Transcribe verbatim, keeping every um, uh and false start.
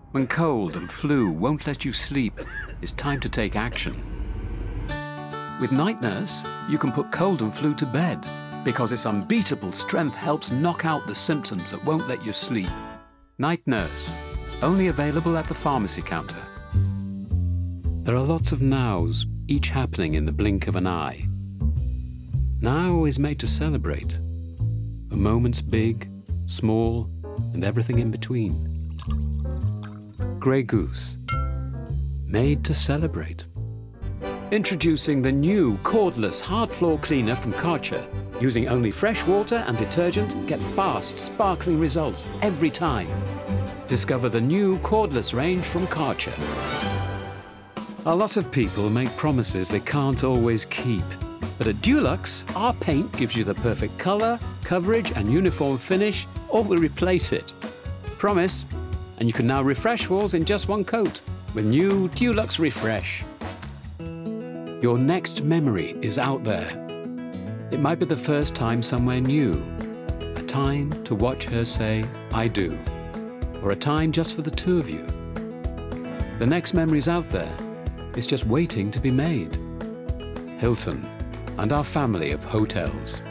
When cold and flu won't let you sleep, it's time to take action. With Night Nurse, you can put cold and flu to bed because its unbeatable strength helps knock out the symptoms that won't let you sleep. Night Nurse, only available at the pharmacy counter. There are lots of nows, each happening in the blink of an eye. Now is made to celebrate. A moment's big, small, and everything in between. Grey Goose, made to celebrate. Introducing the new cordless hard floor cleaner from Karcher. Using only fresh water and detergent, get fast, sparkling results every time. Discover the new cordless range from Karcher. A lot of people make promises they can't always keep. But at Dulux, our paint gives you the perfect colour, coverage and uniform finish, or we'll replace it. Promise. And you can now refresh walls in just one coat with new Dulux Refresh. Your next memory is out there. It might be the first time somewhere new. A time to watch her say, I do. Or a time just for the two of you. The next memory's out there. It's just waiting to be made. Hilton and our family of hotels.